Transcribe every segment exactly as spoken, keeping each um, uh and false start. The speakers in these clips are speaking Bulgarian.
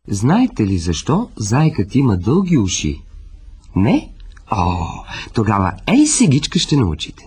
Знаете ли защо заекът има дълги уши? Не? О, тогава ей сегичка ще научите.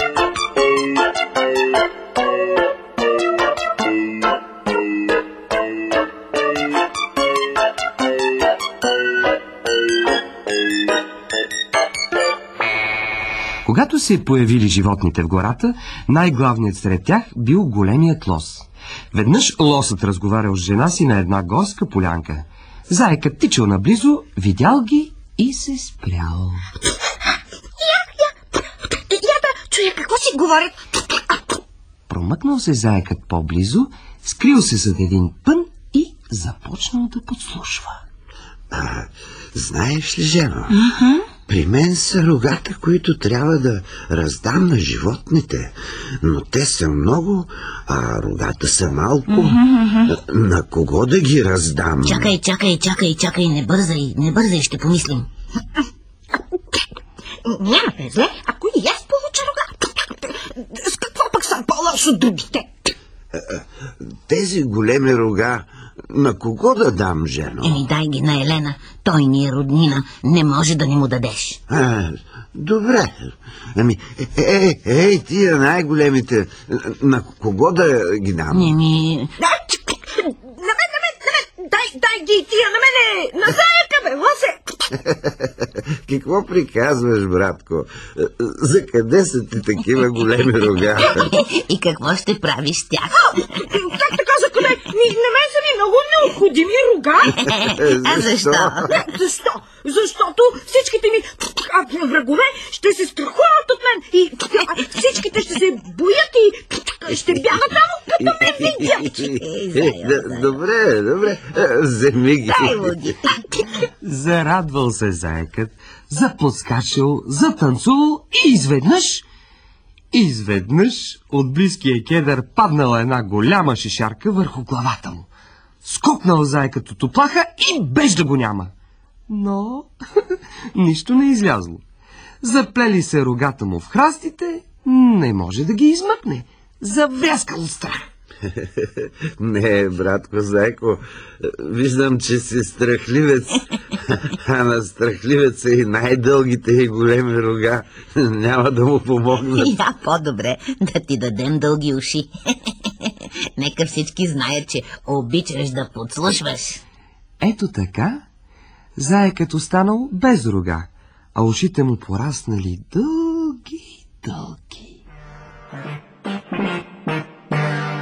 Когато се появили животните в гората, най-главният сред тях бил големият лос. Веднъж лосът разговарял с жена си на една горска полянка. Заекът тичал наблизо, видял ги и се спрял. Я, я, я да чуя какво си говорят. Промъкнал се заекът по-близо, скрил се зад един пън и започнал да подслушва. А, знаеш ли, жено? Uh-huh. При мен са рогата, които трябва да раздам на животните, но те са много, а рогата са малко. Uh-huh. На кого да ги раздам? Чакай, чакай, чакай, чакай, не бързай, не бързай, ще помислим. Няма да е зле, ако и аз получа рога. С какво пък съм по-лош от другите? Тези големи рога, на кого да дам, жено? Еми, дай ги на Елена. Той ни е роднина. Не може да ни му дадеш. А, добре. Ами, ей, ей, тия най-големите, на кого да ги дам? Не ми... Да, на мен, на мен, на мен. Дай, дай ги тия на мене. На заека, бе, лосе. Какво приказваш, братко? За къде са ти такива големи рога? И какво ще правиш с тях? Как така за къде? На мен са ми много необходими рога. А защо? Защо? Защото всичките ми врагове ще се страхуват от мен и всичките ще се боят и ще бягат само като ме видят. Добре, добре. Вземи ги. Зарадвал се заекът, заподскачал, затанцувал и изведнъж, изведнъж от близкия кедър паднала една голяма шишарка върху главата му. Скокнал заекът от оплаха и без да го няма. Но нищо не излязло. Заплели се рогата му в храстите, не може да ги измъкне. Завряскал от страх. Не, братко Зайко, виждам, че си страхливец, а на страхливеца и най-дългите и големи рога няма да му помогнат. Я по-добре да ти дадем дълги уши. Нека всички знаят, че обичаш да подслушваш. Ето така, заекът останал без рога, а ушите му пораснали дълги, дълги.